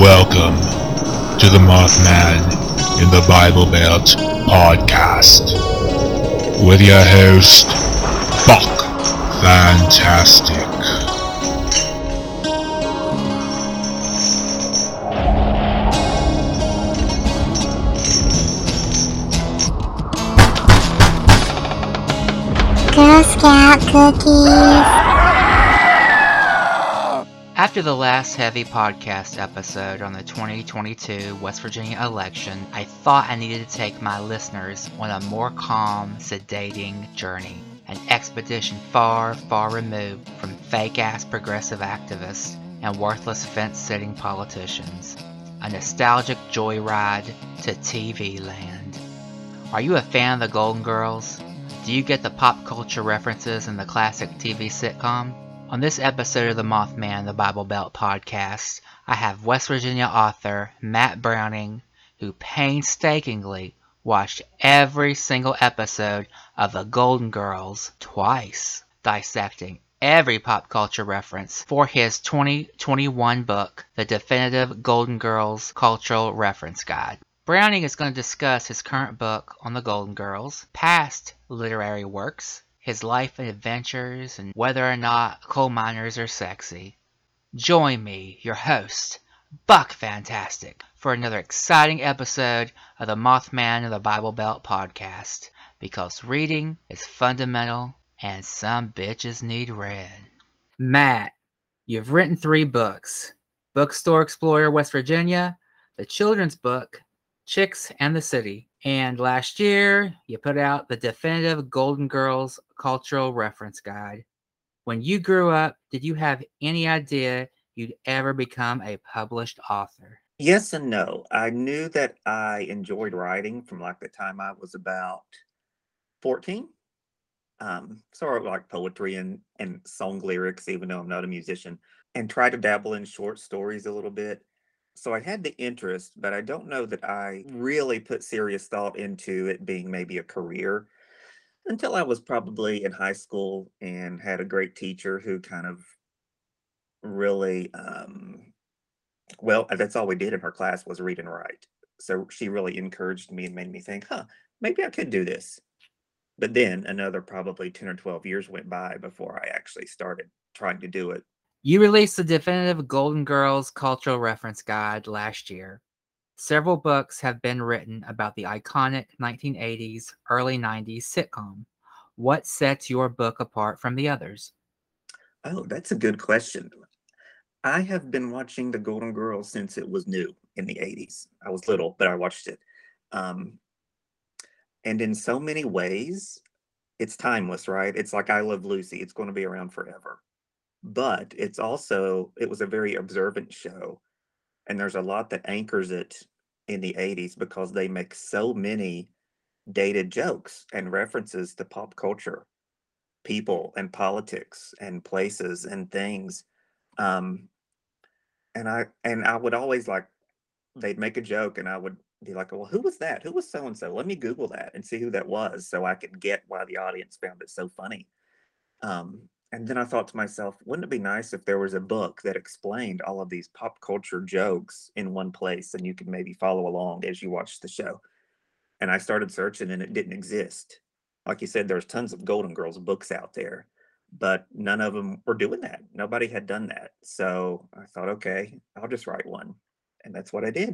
Welcome to the Mothman in the Bible Belt podcast with your host, Buck Fantastic. Girl Scout cookies. After the last heavy podcast episode on the 2022 West Virginia election, I thought I needed to take my listeners on a more calm, sedating journey. An expedition far, far removed from fake-ass progressive activists and worthless fence-sitting politicians. A nostalgic joyride to TV land. Are you a fan of the Golden Girls? Do you get the pop culture references in the classic TV sitcom? On this episode of the Mothman, the Bible Belt podcast, I have West Virginia author Matt Browning, who painstakingly watched every single episode of The Golden Girls twice, dissecting every pop culture reference for his 2021 book, The Definitive Golden Girls Cultural Reference Guide. Browning is going to discuss his current book on the Golden Girls, past literary works, his life and adventures, and whether or not coal miners are sexy. Join me, your host, Buck Fantastic, for another exciting episode of the Mothman of the Bible Belt podcast, because reading is fundamental and some bitches need read. Matt, you've written 3 books: Bookstore Explorer, West Virginia, the children's book, Chicks and the City, and last year you put out the Definitive Golden Girls Cultural Reference Guide. When you grew up, did you have any idea you'd ever become a published author? Yes and no. I knew that I enjoyed writing from like the time I was about 14. Sort of like poetry and song lyrics, even though I'm not a musician, and tried to dabble in short stories a little bit. So I had the interest, but I don't know that I really put serious thought into it being maybe a career until I was probably in high school and had a great teacher who kind of really, well, that's all we did in her class was read and write. So she really encouraged me and made me think, maybe I could do this. But then another probably 10 or 12 years went by before I actually started trying to do it. You released the Definitive Golden Girls Cultural Reference Guide last year. Several books have been written about the iconic 1980s, early 90s sitcom. What sets your book apart from the others? Oh, that's a good question. I have been watching The Golden Girls since it was new in the 80s. I was little, but I watched it. Um, and in so many ways, it's timeless, right? It's like I Love Lucy. It's going to be around forever. But it was a very observant show. And there's a lot that anchors it in the 80s because they make so many dated jokes and references to pop culture, people and politics and places and things. Um, and I would always like they'd make a joke and I would be like, well, who was that? Who was so and so? Let me Google that and see who that was so I could get why the audience found it so funny. And then I thought to myself, wouldn't it be nice if there was a book that explained all of these pop culture jokes in one place and you could maybe follow along as you watch the show? And I started searching and it didn't exist. Like you said, there's tons of Golden Girls books out there, but none of them were doing that. Nobody had done that. So I thought, okay, I'll just write one. And that's what I did.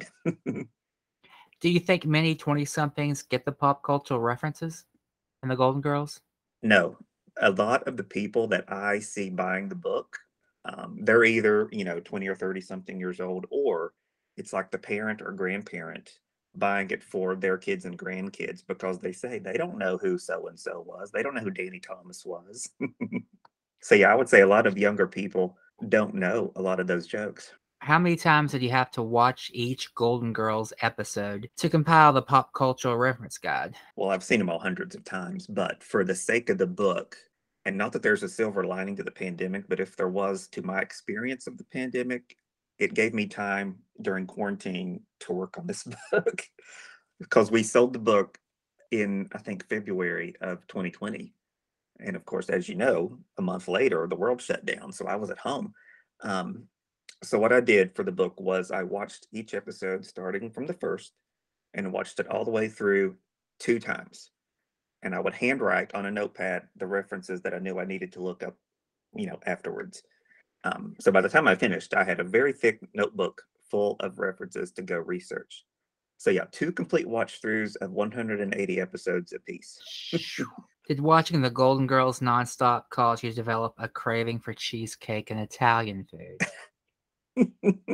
Do you think many 20-somethings get the pop cultural references in the Golden Girls? No, a lot of the people that I see buying the book, they're either, 20 or 30 something years old, or it's like the parent or grandparent buying it for their kids and grandkids because they say they don't know who so and so was. They don't know who Danny Thomas was. So, yeah, I would say a lot of younger people don't know a lot of those jokes. How many times did you have to watch each Golden Girls episode to compile the pop cultural reference guide? Well, I've seen them all hundreds of times, but for the sake of the book, and not that there's a silver lining to the pandemic, but if there was to my experience of the pandemic, it gave me time during quarantine to work on this book because we sold the book in, I think, February of 2020. And of course, as you know, a month later, the world shut down. So I was at home. Um, So what I did for the book was I watched each episode starting from the first and watched it all the way through 2 times. And I would handwrite on a notepad the references that I knew I needed to look up, afterwards. So by the time I finished, I had a very thick notebook full of references to go research. So yeah, 2 complete watch throughs of 180 episodes apiece. Did watching the Golden Girls nonstop cause you to develop a craving for cheesecake and Italian food?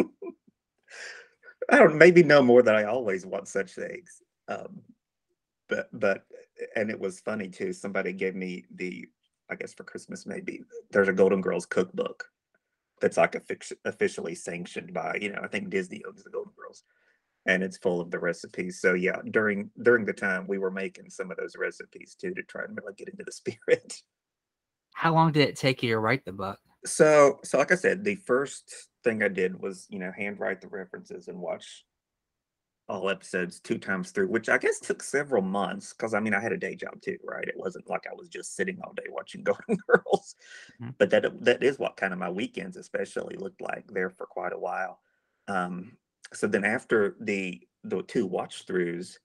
I don't maybe no more than I always want such things. But and it was funny too. Somebody gave me I guess for Christmas maybe, there's a Golden Girls cookbook that's like officially sanctioned by, I think Disney owns the Golden Girls, and it's full of the recipes. So yeah, during the time we were making some of those recipes too to try and really get into the spirit. How long did it take you to write the book? So like I said, the first thing I did was, handwrite the references and watch all episodes 2 times through, which I guess took several months because I mean I had a day job too, right? It wasn't like I was just sitting all day watching Golden Girls. Mhm. But that is what kind of my weekends especially looked like there for quite a while. So then after the 2 watch throughs,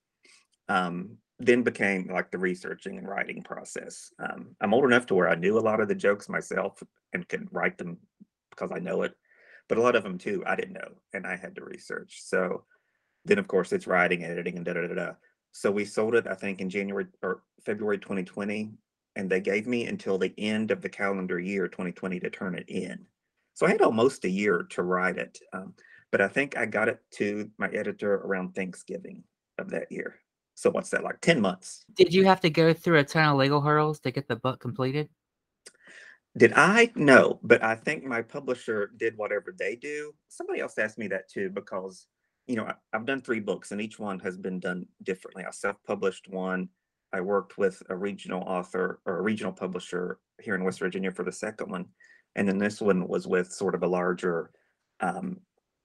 then became like the researching and writing process. I'm old enough to where I knew a lot of the jokes myself and could write them because I know it, but a lot of them too I didn't know and I had to research. So then, of course, it's writing, editing, and da da da da. So we sold it, I think, in January or February 2020, and they gave me until the end of the calendar year 2020 to turn it in. So I had almost a year to write it, but I think I got it to my editor around Thanksgiving of that year. So what's that, like 10 months? Did you have to go through a ton of legal hurdles to get the book completed? Did I? No, but I think my publisher did whatever they do. Somebody else asked me that too because, I've done 3 books and each one has been done differently. I self-published one. I worked with a regional author or a regional publisher here in West Virginia for the second one. And then this one was with sort of a larger, um,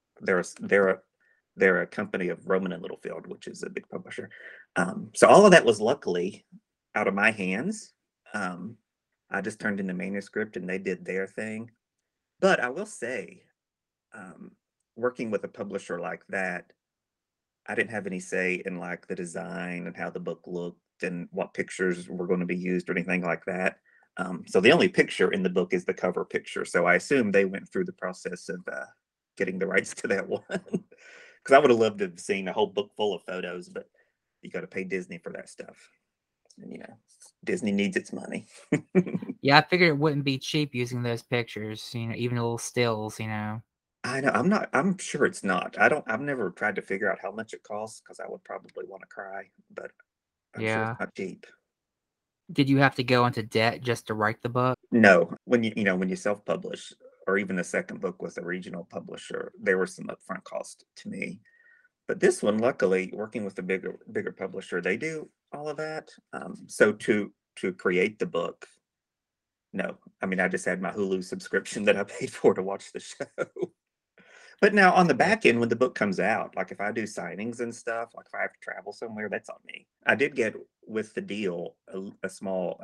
they're a company of Roman and Littlefield, which is a big publisher. So all of that was luckily out of my hands. Um, I just turned in the manuscript and they did their thing. But I will say, um, working with a publisher like that, I didn't have any say in like the design and how the book looked and what pictures were going to be used or anything like that. So the only picture in the book is the cover picture. So I assume they went through the process of getting the rights to that one. Because I would have loved to have seen a whole book full of photos, but you got to pay Disney for that stuff. And Disney needs its money. Yeah, I figured it wouldn't be cheap using those pictures, even little stills, I know. I'm sure it's not. I've never tried to figure out how much it costs because I would probably want to cry, but I'm sure Yeah. it's not cheap. Did you have to go into debt just to write the book? No, when when you self-publish, or even the second book with a regional publisher, there were some upfront costs to me. But this one, luckily, working with a bigger publisher, they do all of that. So to create the book, no, I mean I just had my Hulu subscription that I paid for to watch the show. But now on the back end, when the book comes out, like if I do signings and stuff, like if I have to travel somewhere, that's on me. I did get with the deal a small,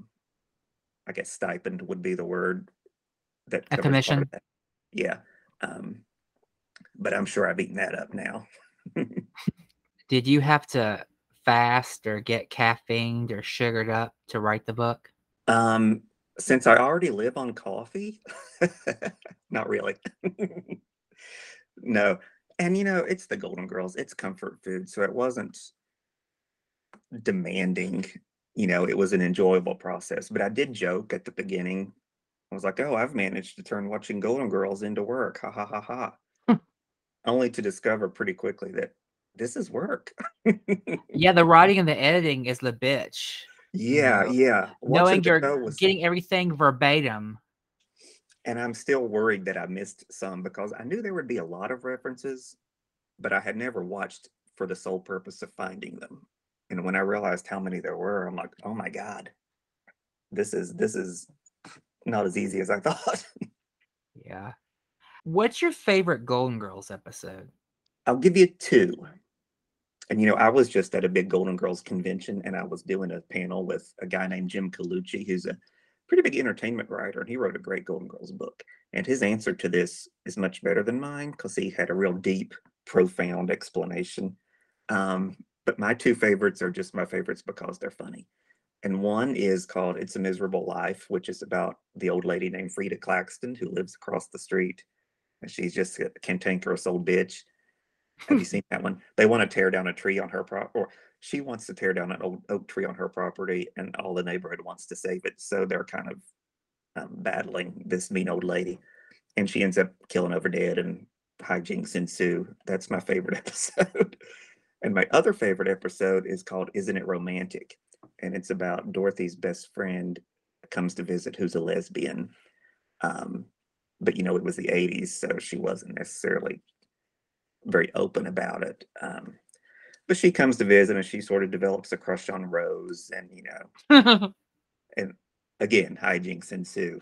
I guess stipend would be the word that A covers part commission? of that. Yeah. But I'm sure I've eaten that up now. Did you have to fast or get caffeined or sugared up to write the book? Since I already live on coffee, not really. No. And it's the Golden Girls, it's comfort food. So it wasn't demanding, it was an enjoyable process. But I did joke at the beginning. I was like, oh, I've managed to turn watching Golden Girls into work. Ha ha ha ha. Only to discover pretty quickly that this is work. Yeah, the writing and the editing is the bitch. Yeah, yeah. Knowing Watching the you're show was, getting everything verbatim. and I'm still worried that I missed some because I knew there would be a lot of references, but I had never watched for the sole purpose of finding them. And when I realized how many there were, I'm like, oh my God, this is not as easy as I thought. Yeah. What's your favorite Golden Girls episode? I'll give you 2. And I was just at a big Golden Girls convention and I was doing a panel with a guy named Jim Colucci, who's a pretty big entertainment writer, and he wrote a great Golden Girls book. And his answer to this is much better than mine because he had a real deep, profound explanation. But my two favorites are just my favorites because they're funny. And one is called It's a Miserable Life, which is about the old lady named Frida Claxton who lives across the street. And she's just a cantankerous old bitch. Have you seen that one? They want to tear down a tree on her property, or she wants to tear down an old oak tree on her property, and all the neighborhood wants to save it. So they're kind of battling this mean old lady. And she ends up killing over dead, and hijinks ensue. That's my favorite episode. And my other favorite episode is called Isn't It Romantic? And it's about Dorothy's best friend comes to visit who's a lesbian. But it was the 80s, so she wasn't necessarily very open about it. But she comes to visit and she sort of develops a crush on Rose, and and again, hijinks ensue.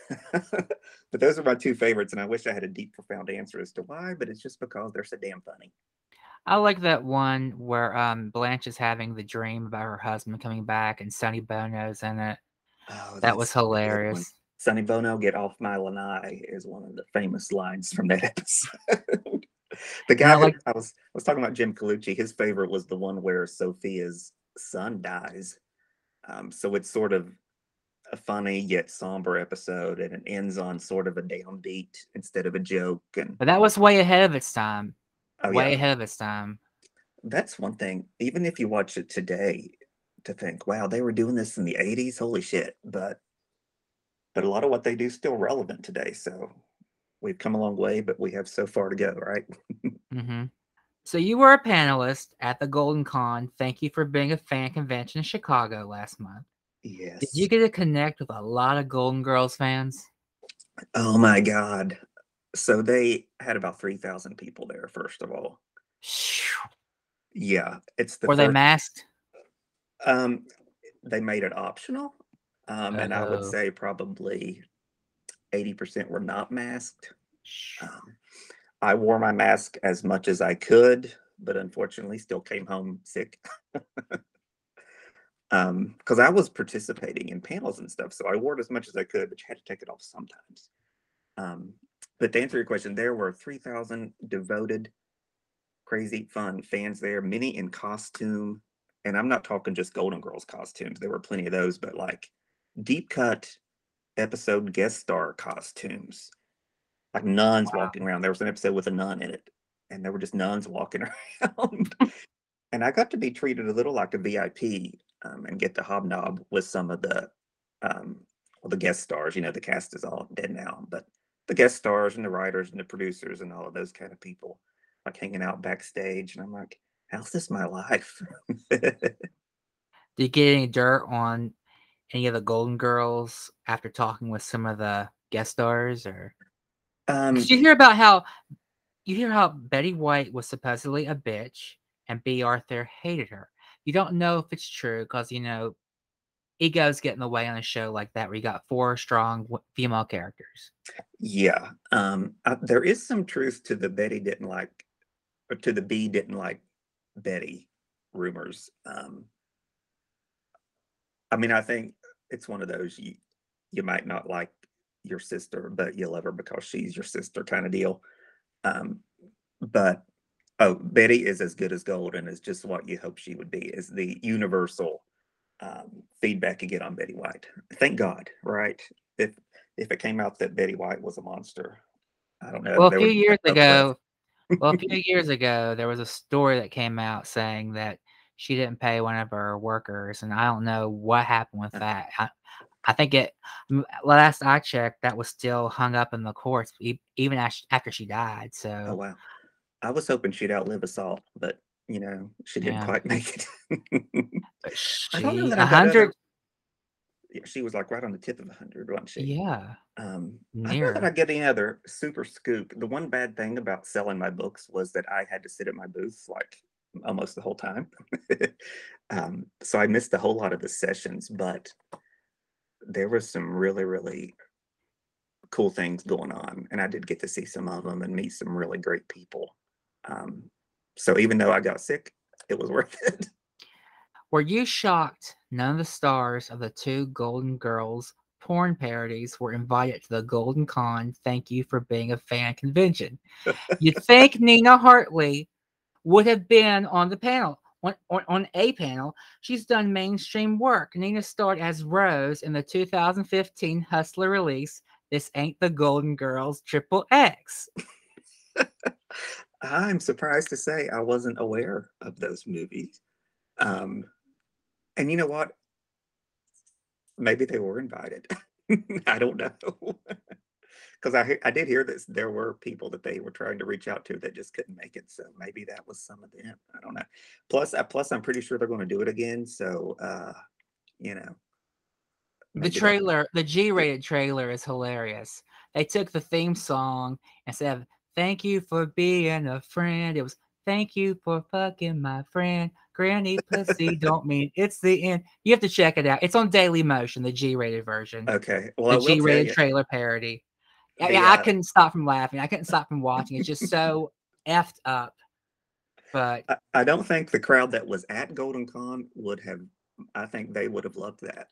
But those are my two favorites, and I wish I had a deep, profound answer as to why, but it's just because they're so damn funny. I like that one where Blanche is having the dream about her husband coming back and Sonny Bono's in it. Oh, That was hilarious. Sonny Bono, get off my lanai is one of the famous lines from that episode. The guy I was talking about, Jim Colucci, his favorite was the one where Sophia's son dies. So it's sort of a funny yet somber episode, and it ends on sort of a downbeat instead of a joke. But that was way ahead of its time. Oh, way ahead of its time. That's one thing. Even if you watch it today, to think, wow, they were doing this in the 80s, holy shit. But a lot of what they do is still relevant today. So we've come a long way, but we have so far to go, right? Mm-hmm. So you were a panelist at the Golden Con. Thank you for being a fan convention in Chicago last month. Yes. Did you get to connect with a lot of Golden Girls fans? Oh my God. So they had about 3,000 people there, first of all. Yeah. Were they masked? They made it optional. And I would say probably 80% were not masked. I wore my mask as much as I could, but unfortunately still came home sick. Because I was participating in panels and stuff, so I wore it as much as I could, but you had to take it off sometimes. But to answer your question, there were 3,000 devoted, crazy, fun fans there, many in costume. And I'm not talking just Golden Girls costumes. There were plenty of those, but like deep cut episode guest star costumes, like nuns walking around. There was an episode with a nun in it, and there were just nuns walking around. And I got to be treated a little like a VIP and get to hobnob with some of the guest stars. The cast is all dead now, but the guest stars and the writers and the producers and all of those kind of people, like hanging out backstage. And I'm like, how's this my life? Did you get any dirt on any of the Golden Girls after talking with some of the guest stars, or did you hear about how Betty White was supposedly a bitch and Bea Arthur hated her? You don't know if it's true because egos get in the way on a show like that where you got 4 strong female characters. Yeah, there is some truth to the Betty didn't like, or to the Bea didn't like Betty rumors. I mean, I think it's one of those you might not like your sister, but you love her because she's your sister kind of deal. But Betty is as good as gold and is just what you hope she would be, is the universal feedback you get on Betty White. Thank God, right? If it came out that Betty White was a monster, I don't know. Well, a few years ago, there was a story that came out saying that she didn't pay one of her workers, and I don't know what happened with that. I think last I checked, that was still hung up in the courts, even after she died. So, oh wow, I was hoping she'd outlive us all, but she didn't quite make it. I don't know that 100. She was like right on the tip of 100, wasn't she? Yeah. I don't know that I get any other super scoop. The one bad thing about selling my books was that I had to sit at my booth like almost the whole time. So I missed a whole lot of the sessions, but there was some really, really cool things going on. And I did get to see some of them and meet some really great people. So even though I got sick, it was worth it. Were you shocked none of the stars of the 2 Golden Girls porn parodies were invited to the Golden Con Thank You for Being a Fan convention. You'd think Nina Hartley would have been on the panel. On a panel, she's done mainstream work. Nina starred as Rose in the 2015 Hustler release, This Ain't the Golden Girls Triple X. I'm surprised to say I wasn't aware of those movies. And you know what? Maybe they were invited. I don't know. Because I did hear that there were people that they were trying to reach out to that just couldn't make it. So maybe that was some of them. I don't know. Plus, I'm pretty sure they're going to do it again. So, you know, The maybe they'll. trailer, the G-rated trailer is hilarious. They took the theme song instead of "Thank you for being a friend," it was "Thank you for fucking my friend." Granny pussy don't mean it's the end. You have to check it out. It's on Daily Motion, the G-rated version, Okay. Well, I the will tell G-rated you. trailer parody. The I couldn't stop from laughing. I couldn't stop from watching. It's just so effed up. But I don't think the crowd that was at Golden Con would have. I think they would have loved that.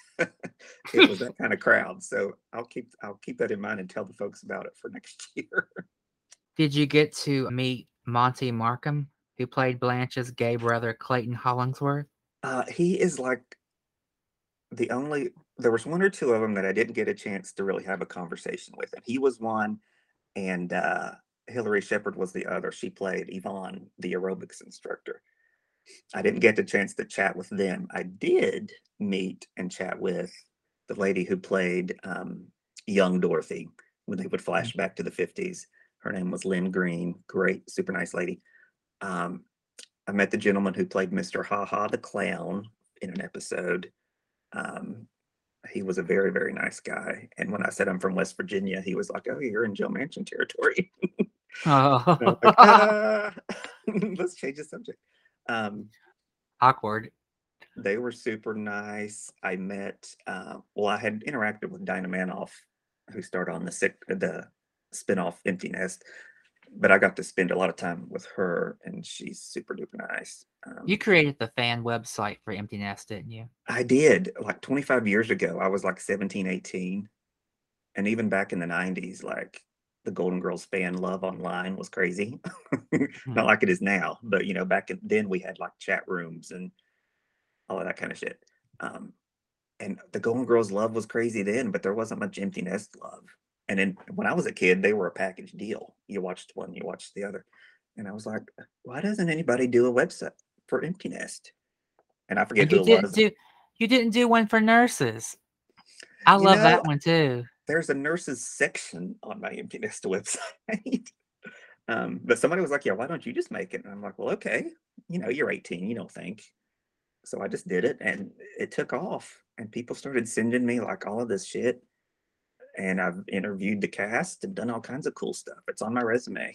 It was that kind of crowd. So I'll keep that in mind and tell the folks about it for next year. did you get to meet Monty Markham, who played Blanche's gay brother Clayton Hollingsworth? He is like the only. There was one or two of them that I didn't get a chance to really have a conversation with, and he was one, and Hillary Shepard was the other. She played Yvonne, the aerobics instructor. I didn't get the chance to chat with them. I did meet and chat with the lady who played young Dorothy when they would flash back to the 50s. Her name was Lynn Green. Great, super nice lady. I met the gentleman who played Mr. Ha Ha the Clown in an episode. He was a very, very nice guy. And when I said I'm from West Virginia, he was like, "Oh, you're in Joe Manchin territory." Oh, Like, let's change the subject. awkward. They were super nice. I met, I had interacted with Dinah Manoff, who starred on the spinoff Empty Nest, but I got to spend a lot of time with her, and she's super duper nice. You created the fan website for Empty Nest, didn't you? I did, like 25 years ago. I was like 17, 18. And even back in the 90s, like the Golden Girls fan love online was crazy. Not like it is now, but back then we had like chat rooms and all of that kind of shit. And the Golden Girls love was crazy then, but there wasn't much Empty Nest love. And then when I was a kid, they were a package deal. You watched one, you watched the other. And I was like, why doesn't anybody do a website for Empty Nest? And I forget And who it was. you didn't do one for nurses. I love that one too. There's a nurses section on my Empty Nest website. But somebody was like, yeah, why don't you just make it? And I'm like, well, okay. You're 18, you don't think. So I just did it, and it took off. And people started sending me like all of this shit. And I've interviewed the cast and done all kinds of cool stuff. It's on my resume.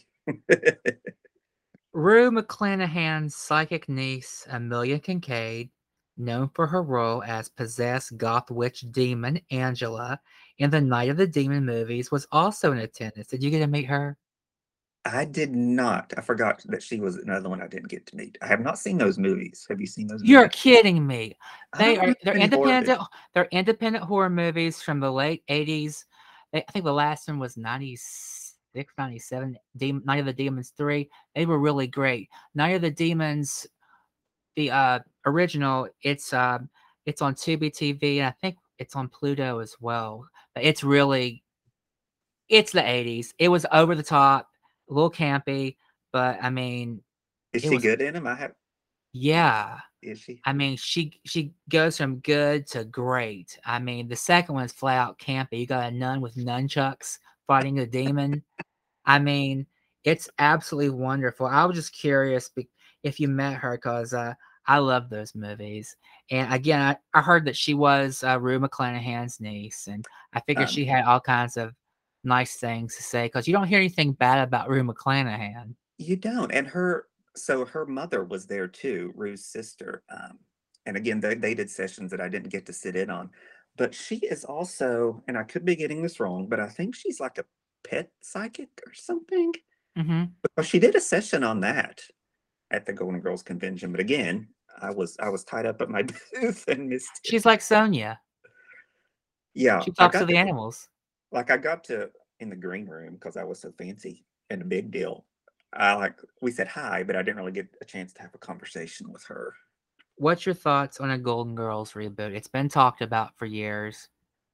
Rue McClanahan's psychic niece, Amelia Kincaid, known for her role as possessed goth witch demon Angela in the Night of the Demon movies, was also in attendance. Did you get to meet her? I did not. I forgot that she was another one I didn't get to meet. I have not seen those movies. Have you seen those You're movies? kidding me. They're any horror independent. They're independent horror movies from the late 80s. I think the last one was 96, 97. Night of the Demons 3. They were really great. Night of the Demons, the original, it's on Tubi TV, and I think it's on Pluto as well. But it's the 80s. It was over the top, a little campy, but I mean, Is she good in them? yeah. Is she? I mean, she goes from good to great. I mean, the second one is flat out campy. You got a nun with nunchucks fighting a demon. I mean, it's absolutely wonderful. I was just curious if you met her, because I love those movies. And again, I heard that she was Rue McClanahan's niece, and I figured she had all kinds of nice things to say, because you don't hear anything bad about Rue McClanahan. You don't. And her mother was there too, Rue's sister. And again, they did sessions that I didn't get to sit in on. But she is also, and I could be getting this wrong, but I think she's like a pet psychic or something. Mm-hmm. Because she did a session on that at the Golden Girls convention. But again, I was tied up at my booth and missed it. She's like Sonia. Yeah, She I talks to got the to animals. like I got to in the green room because I was so fancy and a big deal. We said hi, but I didn't really get a chance to have a conversation with her. What's your thoughts on a Golden Girls reboot? It's been talked about for years.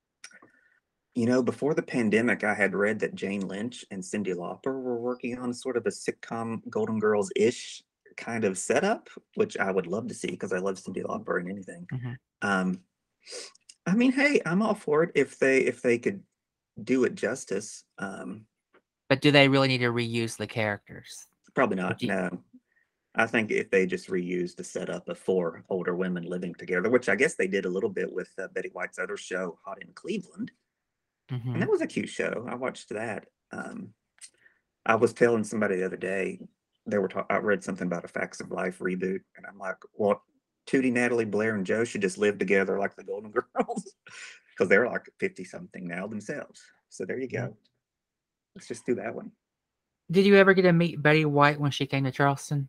Before the pandemic, I had read that Jane Lynch and Cyndi Lauper were working on sort of a sitcom Golden Girls ish kind of setup, which I would love to see because I love Cyndi Lauper and anything. Mhm. Um, I mean, hey, I'm all for it if they could do it justice. But do they really need to reuse the characters? Probably Or not. do you- No, I think if they just reused the setup of four older women living together, which I guess they did a little bit with Betty White's other show, Hot in Cleveland, and that Mhm. was a cute show. I watched that. I was telling somebody the other day I read something about a Facts of Life reboot, and I'm like, well, Tootie, Natalie, Blair, and Joe should just live together like the Golden Girls because they're like 50 something now themselves. So there you Mhm. go. Let's just do that one. Did you ever get to meet Betty White when she came to Charleston?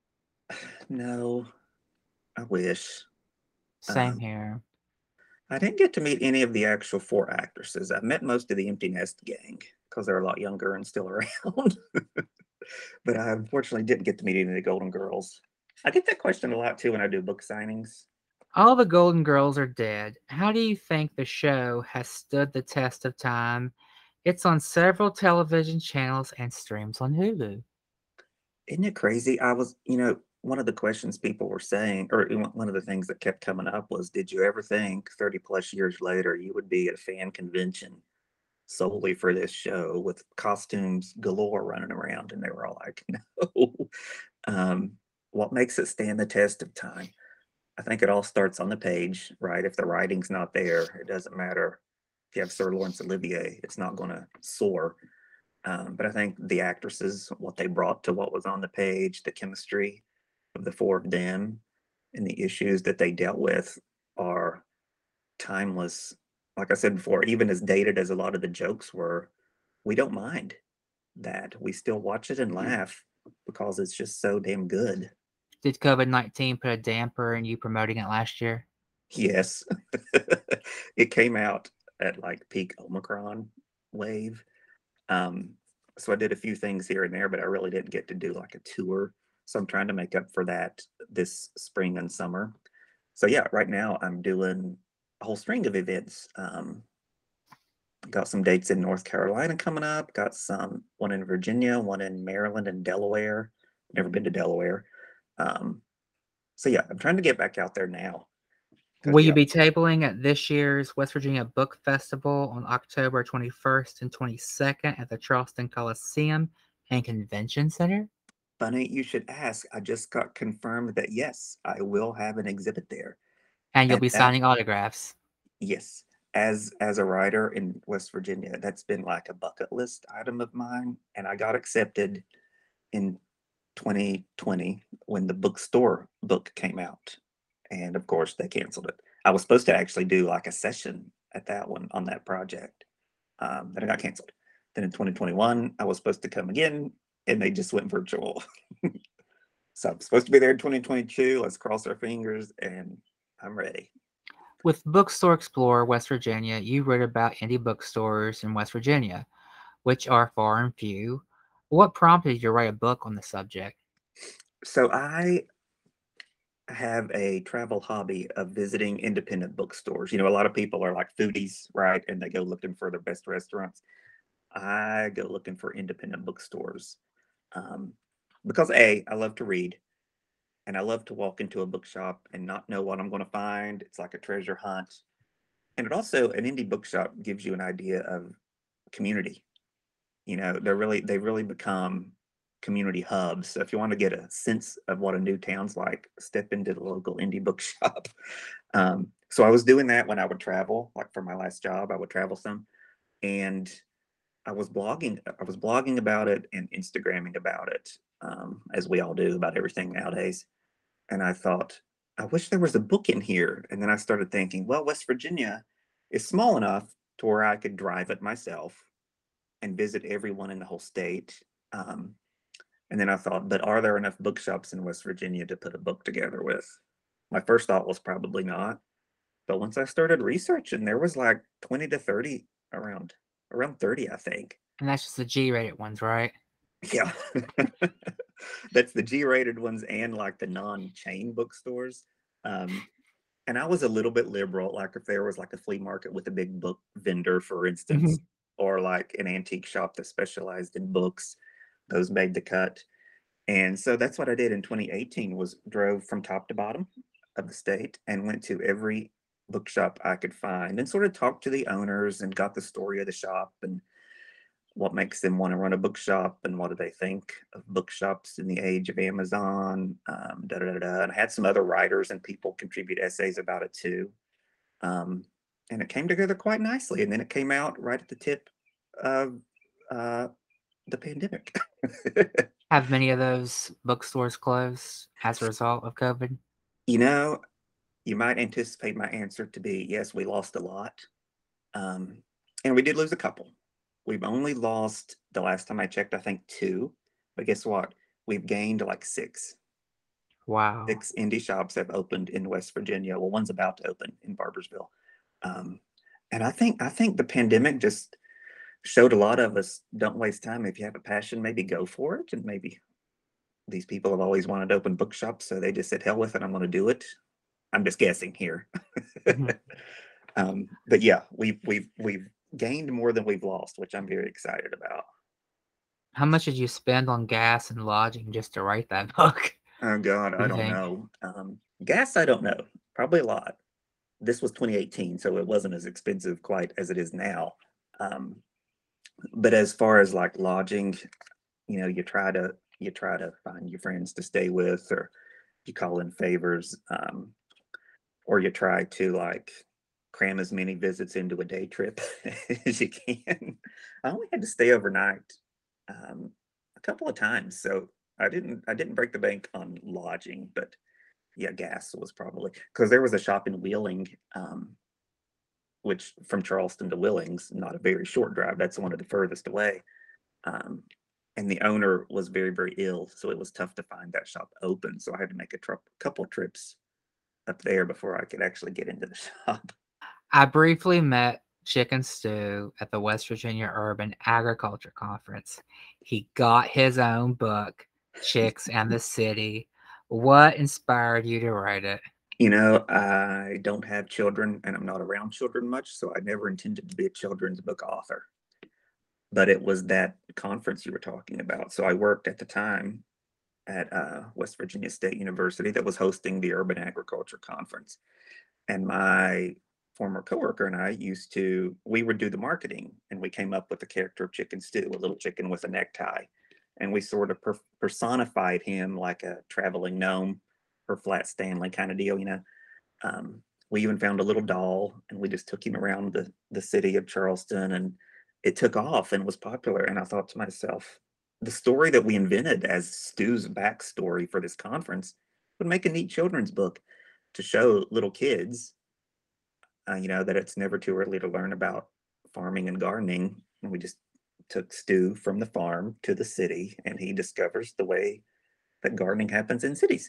No, I wish. Same Um, here. I didn't get to meet any of the actual four actresses. I met most of the Empty Nest gang because they're a lot younger and still around. But I unfortunately didn't get to meet any of the Golden Girls. I get that question a lot too when I do book signings. All the Golden Girls are dead. How do you think the show has stood the test of time? It's on several television channels and streams on Hulu. Isn't it crazy? One of the questions people were saying, or one of the things that kept coming up was, did you ever think 30 plus years later you would be at a fan convention solely for this show with costumes galore running around? And they were all like, no. Um, what makes it stand the test of time? I think it all starts on the page, right? If the writing's not there, it doesn't matter. If you have Sir Laurence Olivier, it's not going to soar. But I think the actresses, what they brought to what was on the page, the chemistry of the four of them, and the issues that they dealt with are timeless. Like I said before, even as dated as a lot of the jokes were, we don't mind that. We still watch it and laugh because it's just so damn good. Did COVID-19 put a damper in you promoting it last year? Yes. It came out at like peak Omicron wave. Um, so I did a few things here and there, but I really didn't get to do like a tour. So I'm trying to make up for that this spring and summer. So yeah, right now I'm doing a whole string of events. Got some dates in North Carolina coming up. Got one in Virginia, one in Maryland and Delaware. Never been to Delaware. Um, so yeah, I'm trying to get back out there now. Will Because you yeah, be tabling at this year's West Virginia Book Festival on October 21st and 22nd at the Charleston Coliseum and Convention Center? funny you should ask. I just got confirmed that yes, I will have an exhibit there. And you'll And be that signing autographs. Yes, as a writer in West Virginia, that's been like a bucket list item of mine, and I got accepted in 2020 when the bookstore book came out, and of course they canceled it. I was supposed to actually do like a session at that one on that project, then it got canceled. Then in 2021, I was supposed to come again, and they just went virtual. So I'm supposed to be there in 2022. Let's cross our fingers, and I'm ready. With Bookstore Explorer West Virginia, you wrote about indie bookstores in West Virginia, which are far and few. What prompted you to write a book on the subject? So I have a travel hobby of visiting independent bookstores. A lot of people are like foodies, right? And they go looking for the best restaurants. I go looking for independent bookstores um, because I love to read and I love to walk into a bookshop and not know what I'm going to find. It's like a treasure hunt. And an indie bookshop gives you an idea of community. They've really become community hubs. So if you want to get a sense of what a new town's like, step into the local indie bookshop. So I was doing that when I would travel, like for my last job, I would travel some, and I was blogging about it and Instagramming about it, as we all do about everything nowadays. And I thought, I wish there was a book in here. And then I started thinking, well, West Virginia is small enough to where I could drive it myself and visit everyone in the whole state. Um, and then I thought, but are there enough bookshops in West Virginia to put a book together with? My first thought was probably not. But once I started researching, there was like 20 to 30 around 30, I think. And that's just the G-rated ones, right? Yeah. That's the G-rated ones and like the non-chain bookstores. And I was a little bit liberal, like if there was like a flea market with a big book vendor, for instance, or like an antique shop that specialized in books, those made the cut. And so that's what I did in 2018 was drove from top to bottom of the state and went to every bookshop I could find and sort of talked to the owners and got the story of the shop and what makes them want to run a bookshop and what do they think of bookshops in the age of Amazon, And I had some other writers and people contribute essays about it too. And it came together quite nicely. And then it came out right at the tip of the pandemic. Have many of those bookstores closed as a result of COVID? You know, you might anticipate my answer to be yes, we lost a lot. And we did lose a couple. We've only lost, the last time I checked, I think 2. But guess what? We've gained like 6. Wow. 6 indie shops have opened in West Virginia. Well, one's about to open in Barbersville. And I think the pandemic just showed a lot of us don't waste time. If you have a passion, maybe go for it. And maybe these people have always wanted to open bookshops, so they just said, hell with it, I'm going to do it. I'm just guessing here. But yeah, we've gained more than we've lost, which I'm very excited about. How much did you spend on gas and lodging just to write that book? Oh God, I don't know. Gas, I don't know. Probably a lot. This was 2018, so it wasn't as expensive quite as it is now. But as far as like lodging, you know, you try to find your friends to stay with, or you call in favors, or you try to like cram as many visits into a day trip as you can. I only had to stay overnight a couple of times, so I didn't break the bank on lodging, but yeah, gas was probably because there was a shop in Wheeling, which from Charleston to Wheeling's not a very short drive. That's one of the furthest away. And the owner was very, very ill, so it was tough to find that shop open. So I had to make a couple trips up there before I could actually get into the shop. I briefly met Chicken Stew at the West Virginia Urban Agriculture Conference. He got his own book, Chicks and the City. What inspired you to write it? You know, I don't have children and I'm not around children much, so I never intended to be a children's book author. But it was that conference you were talking about. So I worked at the time at West Virginia State University that was hosting the Urban Agriculture Conference. And my former coworker and I we would do the marketing, and we came up with the character of Chicken Stew, a little chicken with a necktie. And we sort of personified him like a traveling gnome or Flat Stanley kind of deal, you know. We even found a little doll and we just took him around the city of Charleston, and it took off and was popular. And I thought to myself, the story that we invented as Stew's backstory for this conference would make a neat children's book to show little kids, you know, that it's never too early to learn about farming and gardening. And we just took Stew from the farm to the city, and he discovers the way that gardening happens in cities.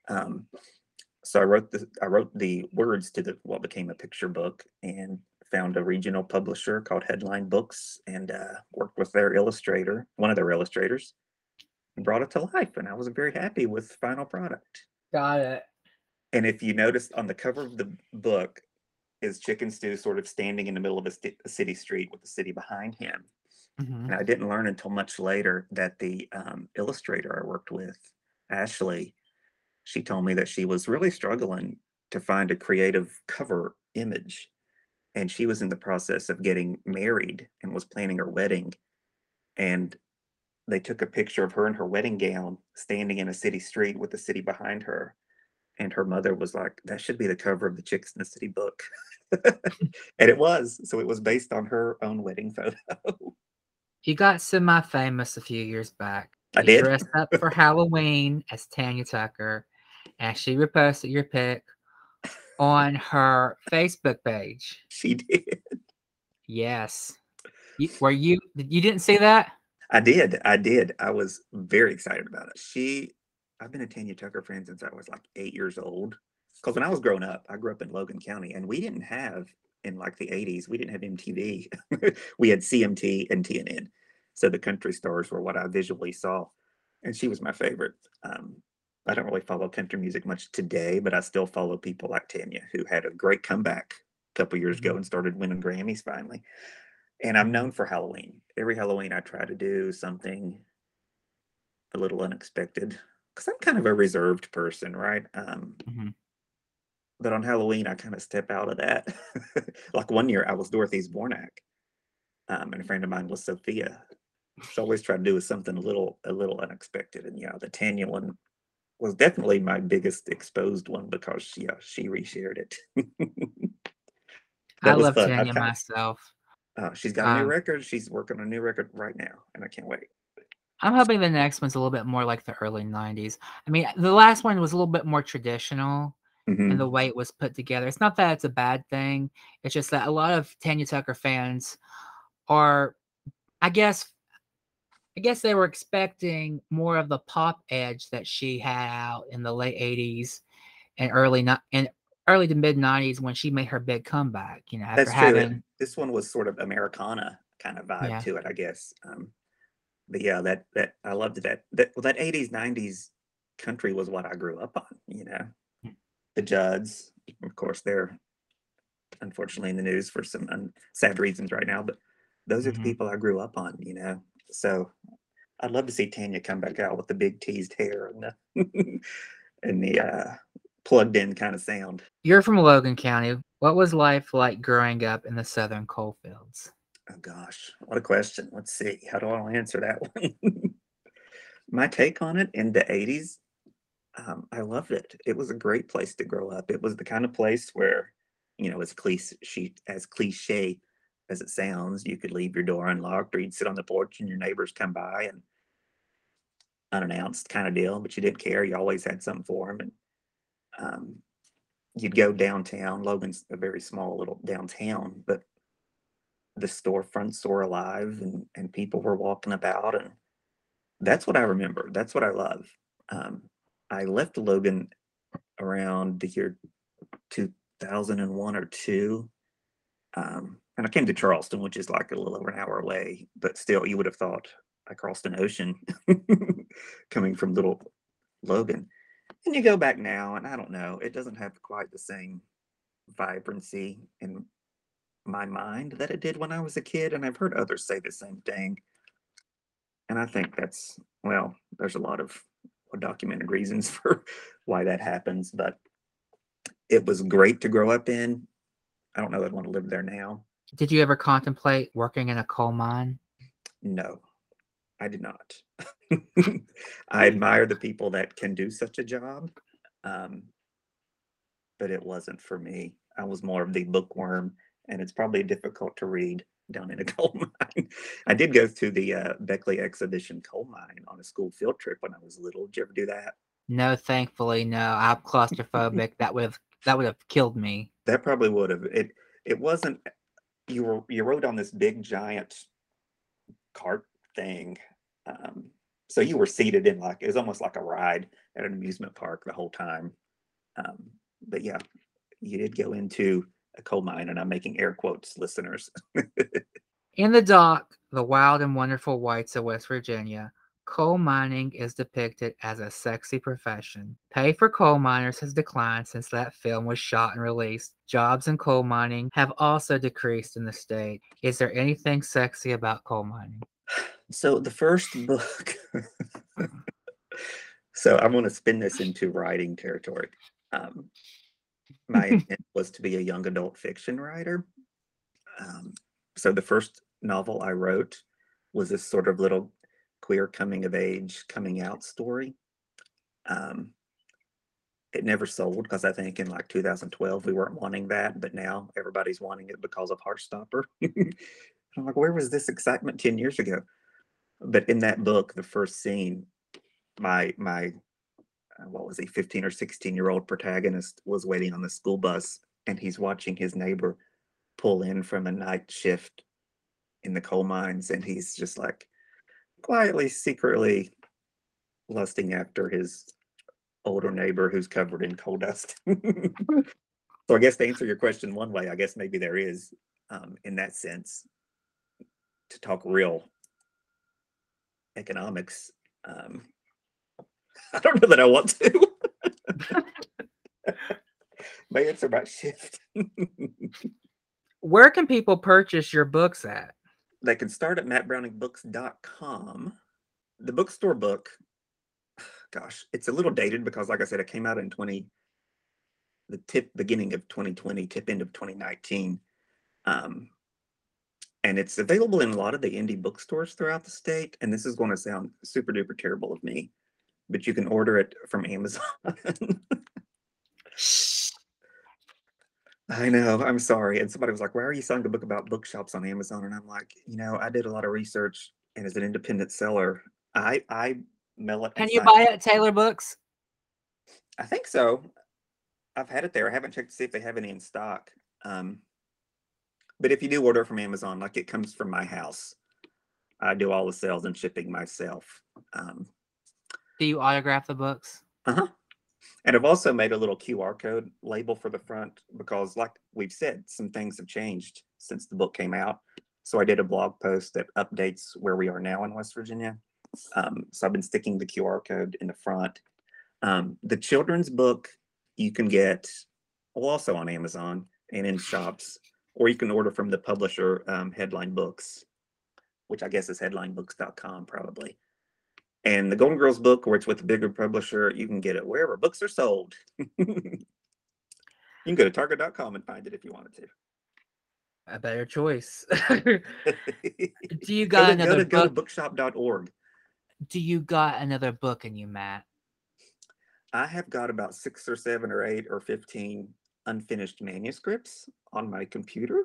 So I wrote the words to what became a picture book, and found a regional publisher called Headline Books, and worked with one of their illustrators, and brought it to life. And I was very happy with the final product. Got it. And if you notice on the cover of the book is Chicken Stew sort of standing in the middle of a city street with the city behind him. And I didn't learn until much later that the illustrator I worked with, Ashley, she told me that she was really struggling to find a creative cover image. And she was in the process of getting married and was planning her wedding. And they took a picture of her in her wedding gown standing in a city street with the city behind her. And her mother was like, that should be the cover of the Chicks in the City book. And it was. So it was based on her own wedding photo. You got semi-famous a few years back. I You did. dressed up for Halloween as Tanya Tucker, and she reposted your pic on her Facebook page. She did. Yes. You didn't see that? I did. I was very excited about it. I've been a Tanya Tucker fan since I was like 8 years old. Because when I was growing up, I grew up in Logan County, and we didn't have in like the '80s, we didn't have MTV. We had CMT and TNN, so the country stars were what I visually saw, and she was my favorite. I don't really follow country music much today, but I still follow people like Tanya, who had a great comeback a couple years ago Mhm. and started winning Grammys finally. And I'm Mhm. known for Halloween. Every Halloween, I try to do something a little unexpected because I'm kind of a reserved person, right? Mhm. But on Halloween, I kind of step out of that. Like one year, I was Dorothy Zbornak, and a friend of mine was Sophia. So I always try to do something a little unexpected. And yeah, the Tanya one was definitely my biggest exposed one because yeah, she reshared it. I That was love fun. I've Tanya kind of myself. she's got a new Um, record. She's working on a new record right now, and I can't wait. I'm hoping the next one's a little bit more like the early '90s. I mean, the last one was a little bit more traditional in the Hmm. way it was put together. It's not that it's a bad thing. It's just that a lot of Tanya Tucker fans are, I guess, I guess they were expecting more of the pop edge that she had out in the late '80s and early to mid '90s when she made her big comeback. You know, after That's true. having This one was sort of Americana kind of vibe yeah. to it, I guess. But yeah, that I loved that '80s '90s country was what I grew up on. You know, the Judds, of course, they're unfortunately in the news for some sad reasons right now, but those are the Mhm. people I grew up on. You know, so I'd love to see Tanya come back out with the big teased hair and the and the plugged in kind of sound. You're from Logan County. What was life like growing up in the southern coal fields? Oh gosh, what a question. Let's see. How do I answer that one? My take on it in the '80s, I loved it. It was a great place to grow up. It was the kind of place where, you know, as cliche as it sounds, you could leave your door unlocked or you'd sit on the porch and your neighbors come by and unannounced kind of deal, but you didn't care. You always had something for them. And um, you'd go downtown. Logan's a very small little downtown, but the storefronts were alive and people were walking about. And that's what I remember. That's what I love. Um, I left Logan around the year 2001 or two. And I came to Charleston, which is like a little over an hour away, but still, you would have thought I crossed an ocean coming from little Logan. And you go back now, and I don't know, it doesn't have quite the same vibrancy in my mind that it did when I was a kid. And I've heard others say the same thing. And I think that's, well, there's a lot of documented reasons for why that happens, but it was great to grow up in. I don't know that I'd want to live there now. Did you ever contemplate working in a coal mine? No, I did not. I admire the people that can do such a job, um, but it wasn't for me. I was more of the bookworm, and it's probably difficult to read down in a coal mine. I did go to the Beckley Exhibition coal mine on a school field trip when I was little. Did you ever do that? No, thankfully, no. I'm claustrophobic. That would have killed me. That probably would have. It wasn't. You rode on this big giant cart thing. Um, so you were seated in like it was almost like a ride at an amusement park the whole time. Um, but yeah, you did go into a coal mine, and I'm making air quotes, listeners. In the doc, The Wild and Wonderful Whites of West Virginia, coal mining is depicted as a sexy profession. Pay for coal miners has declined since that film was shot and released. Jobs in coal mining have also decreased in the state. Is there anything sexy about coal mining? So the first book. So I'm going to spin this into writing territory. Um, my intent was to be a young adult fiction writer. Um, so the first novel I wrote was this sort of little queer coming of age, coming out story. Um, it never sold because I think in like 2012 we weren't wanting that, but now everybody's wanting it because of Heartstopper. I'm like, where was this excitement 10 years ago? But in that book, the first scene, my what was he, 15 or 16-year-old protagonist was waiting on the school bus, and he's watching his neighbor pull in from a night shift in the coal mines, and he's just like quietly, secretly lusting after his older neighbor who's covered in coal dust. So I guess to answer your question one way, I guess maybe there is, in that sense, to talk real economics. I don't know that I want to. My answer might shift. Where can people purchase your books at? They can start at mattbrowningbooks.com. The bookstore book, gosh, it's a little dated because, like I said, it came out in beginning of 2020, tip end of 2019. And it's available in a lot of the indie bookstores throughout the state. And this is going to sound super duper terrible of me, but you can order it from Amazon. I know, I'm sorry. And somebody was like, why are you selling a book about bookshops on Amazon? And I'm like, I did a lot of research, and as an independent seller, I mail it. Can you buy it at Taylor Books? I think so. I've had it there. I haven't checked to see if they have any in stock. But if you do order from Amazon, like, it comes from my house. I do all the sales and shipping myself. Do you autograph the books? Uh-huh. And I've also made a little QR code label for the front because, like we've said, some things have changed since the book came out. So I did a blog post that updates where we are now in West Virginia. So I've been sticking the QR code in the front. The children's book you can get also on Amazon and in shops, or you can order from the publisher, Headline Books, which I guess is headlinebooks.com probably. And the Golden Girls book, where it's with a bigger publisher, you can get it wherever books are sold. You can go to target.com and find it if you wanted to. A better choice. Do you got another book? Go to bookshop.org. Do you got another book in you, Matt? I have got about 6 or 7 or 8 or 15 unfinished manuscripts on my computer.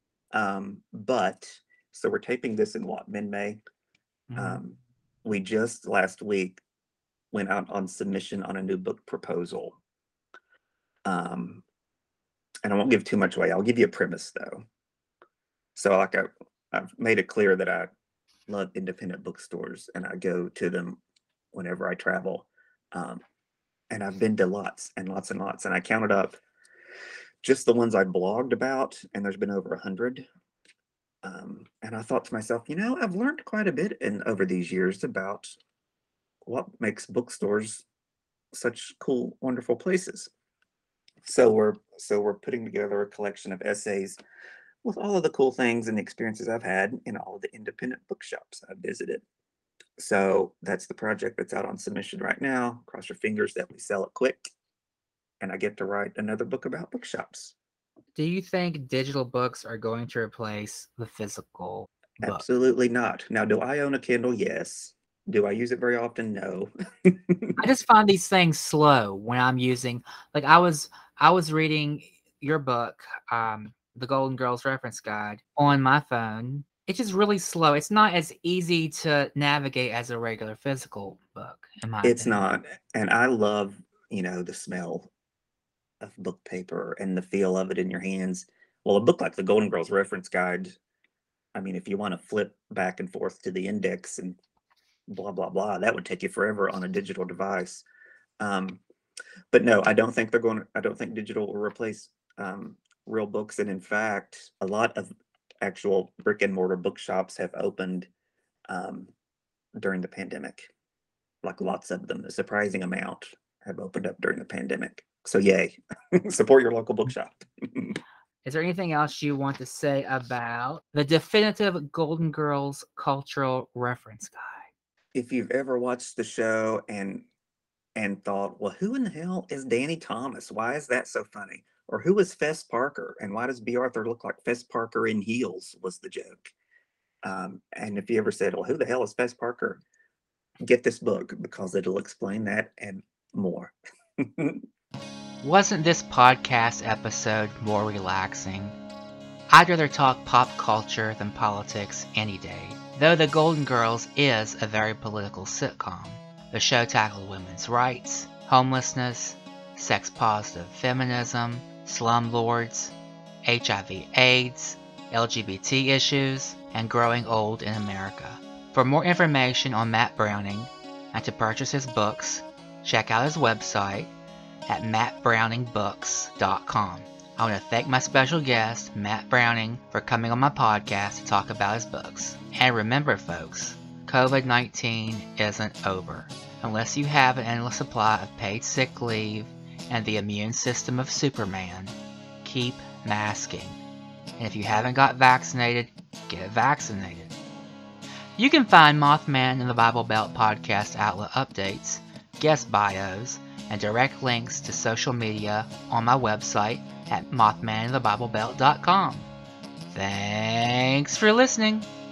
But so we're taping this in mid-May. Mhm. We just last week went out on submission on a new book proposal. And I won't give too much away. I'll give you a premise though. So like I've made it clear that I love independent bookstores and I go to them whenever I travel. And I've been to lots and lots and lots. And I counted up just the ones I blogged about, and there's been over 100. And I thought to myself, I've learned quite a bit over these years about what makes bookstores such cool, wonderful places. So we're putting together a collection of essays with all of the cool things and experiences I've had in all of the independent bookshops I've visited. So that's the project that's out on submission right now. Cross your fingers that we sell it quick, and I get to write another book about bookshops. Do you think digital books are going to replace the physical book? Absolutely not. Now, do I own a Kindle? Yes. Do I use it very often? No. I just find these things slow when I'm using, like I was reading your book, The Golden Girls Reference Guide, on my phone. It's just really slow. It's not as easy to navigate as a regular physical book, in my It's opinion. not. And I love, the smell of book paper and the feel of it in your hands. Well, a book like the Golden Girls Reference Guide, I mean, if you want to flip back and forth to the index and blah, blah, blah, that would take you forever on a digital device. But no, I don't think digital will replace real books. And in fact, a lot of actual brick and mortar bookshops have opened during the pandemic. Like lots of them, a surprising amount have opened up during the pandemic. So yay, support your local bookshop. Is there anything else you want to say about the definitive Golden Girls Cultural Reference Guide? If you've ever watched the show and thought, well, who in the hell is Danny Thomas? Why is that so funny? Or who is Fess Parker? And why does B. Arthur look like Fess Parker in heels? Was the joke. And if you ever said, well, who the hell is Fess Parker? Get this book because it'll explain that and more. Wasn't this podcast episode more relaxing? I'd rather talk pop culture than politics any day. Though The Golden Girls is a very political sitcom, the show tackled women's rights, homelessness, sex-positive feminism, slumlords, HIV/AIDS, LGBT issues, and growing old in America. For more information on Matt Browning and to purchase his books, check out his website at mattbrowningbooks.com. I want to thank my special guest, Matt Browning, for coming on my podcast to talk about his books. And remember, folks, COVID-19 isn't over. Unless you have an endless supply of paid sick leave and the immune system of Superman, keep masking. And if you haven't got vaccinated, get vaccinated. You can find Mothman in the Bible Belt podcast outlet updates, guest bios, and direct links to social media on my website at mothmaninthebiblebelt.com. Thanks for listening.